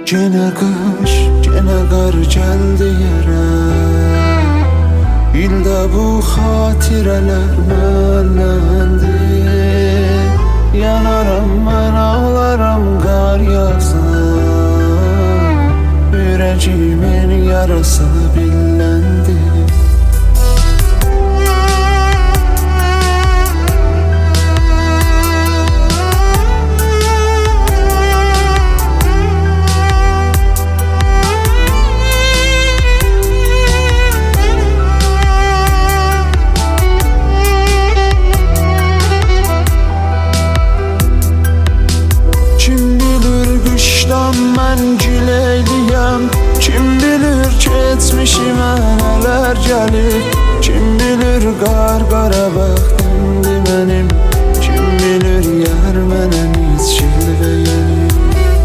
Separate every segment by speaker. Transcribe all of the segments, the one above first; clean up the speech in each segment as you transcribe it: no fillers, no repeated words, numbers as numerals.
Speaker 1: Gene kış, gene qar gəldi yerə. İldə bu xatirələr mənləndir. Yanaram, mən ağlaram qar yağsın. Ürəcimin yarası billəndi. Mən gileyliyəm, kim bilir keçmişimə nələr gəlir. Kim bilir qar qara bəxtimdir mənim. Kim bilir yar mənə nic şilvə gəlir.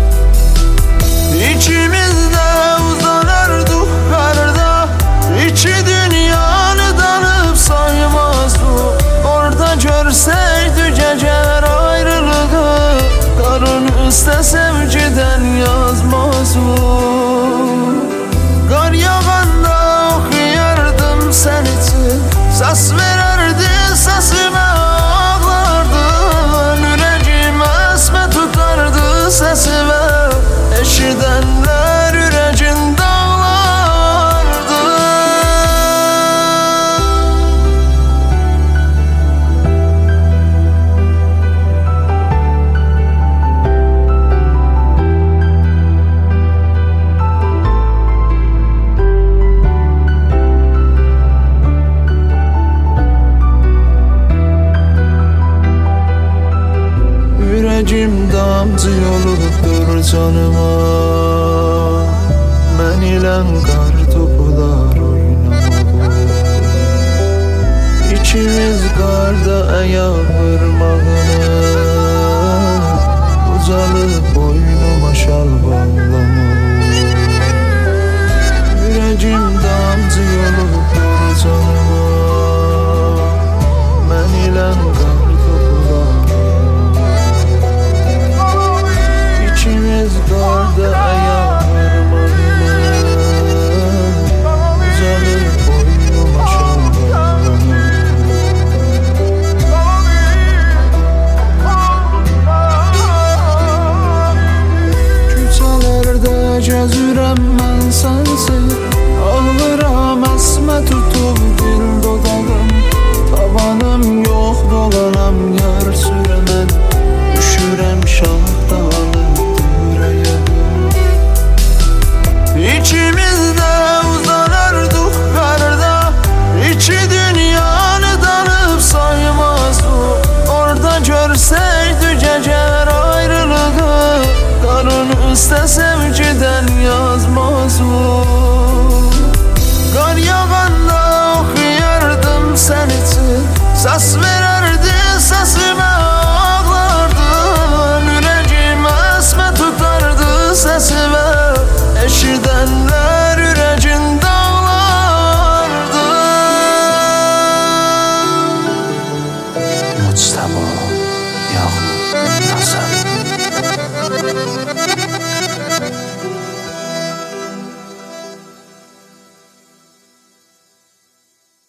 Speaker 1: İkimiz də uzanardıq qarda, iki dünyanı danıb saymazdık. Orada görsəydi gecələr ayrılığı, qarın üstə sevgidən yazmaz o. Qar yağanda oxuyardım sən için, səs verərdi səsimə ağlardın. Ürəgim əsmə tutardı səsimə, eşidənlər ürəgin dağlardı. Ürəgim damcı yolubdur canıma. Mən ilən qar topular oynamalı. İkimiz qarda ayaq vurmağına, ucalıb boynuma şal bağlamalı. Ürəgim damcı yolubdur canıma. Mən ilən qar qarda ayaq vurmağına, uzanıb boynuma şal bağlamalı. Küçələrdə gəzirəm mən sənsiz, ağlıram əsmə tutub dil dodağım. Tavanım yox dolanam yar sürəmən, düşürəm şah dağılıb. İkimiz de uzanardık qarda, iki dünyanı danıb saymazdık. Orada görsəydi gecələr ayrılığı, qarın üstə sevgidən yazmazdık. Qar yağanda oxuyardım sən için, səs verərdim